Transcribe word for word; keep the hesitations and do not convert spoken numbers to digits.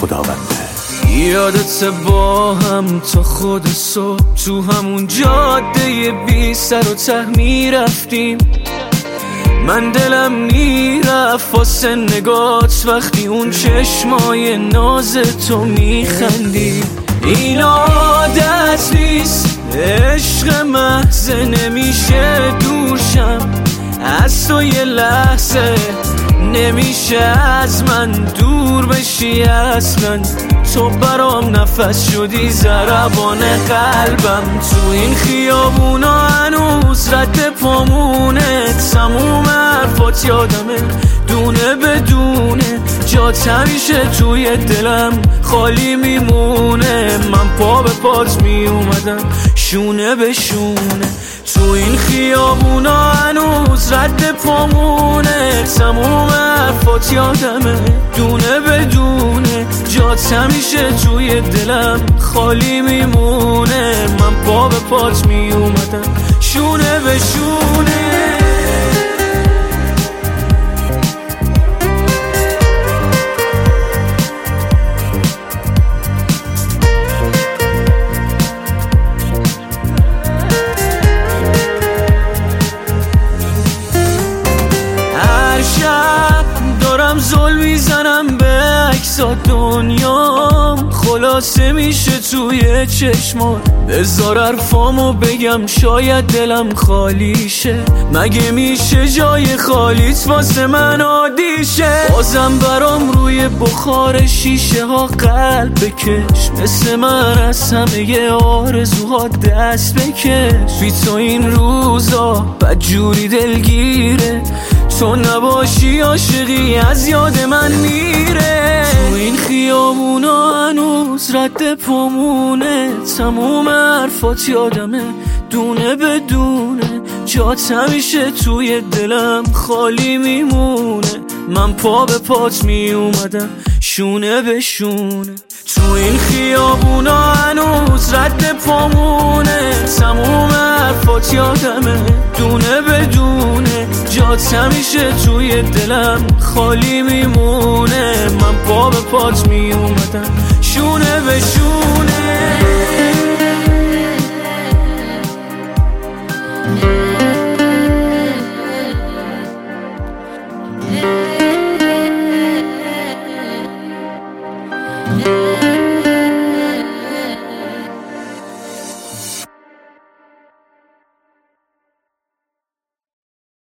خداونده. یادت با هم تا خود صبح تو همون جاده بی سر و ته میرفتیم، من دلم میرفت واسه نگات وقتی اون چشمای ناز تو میخندی. این عادت نیست، عشق محض نمیشه دوشم از تو یه لحظه، نمیشه از من دور بشی اصلا. تو برام نفس شدی ضربان قلبم، تو این خیابونا هنوز رد پامونه، تموم حرفات یادمه دونه بدونه، جات همیشه توی دلم خالی میمونه. من پا به پات میومدم شونه به شونه، تو این خیابونا هنوز رد پامونه، تموم حرفات یادمه دونه بدونه، جات همیشه توی دلم خالی میمونه. من پا به پات میومدم شونه به شونه. زل میزنم به عکسات دنیام، خلاصه میشه توی چشمات. بذار حرفامو بگم شاید دلم خالی شه، مگه میشه جای خالیت واسه من عادی شه؟ بازم برام روی بخار شیشه ها قلب بکش، مثل من از همه آرزوها دست بکش. بی تو این روزا بدجوری دلگیره، تو نباشی عاشقی از یاد من میره. تو این خیابونا هنوز رد پامونه، تموم حرفات یادمه دونه بدونه، جات همیشه توی دلم خالی میمونه. من پا به پات میومدم شونه به شونه، تو این خیابونا هنوز رد پامونه، تموم حرفات یادمه دونه بدونه، جات همیشه توی دلم خالی میمونه. من پا به پات میومدم شونه به شونه. Yeah.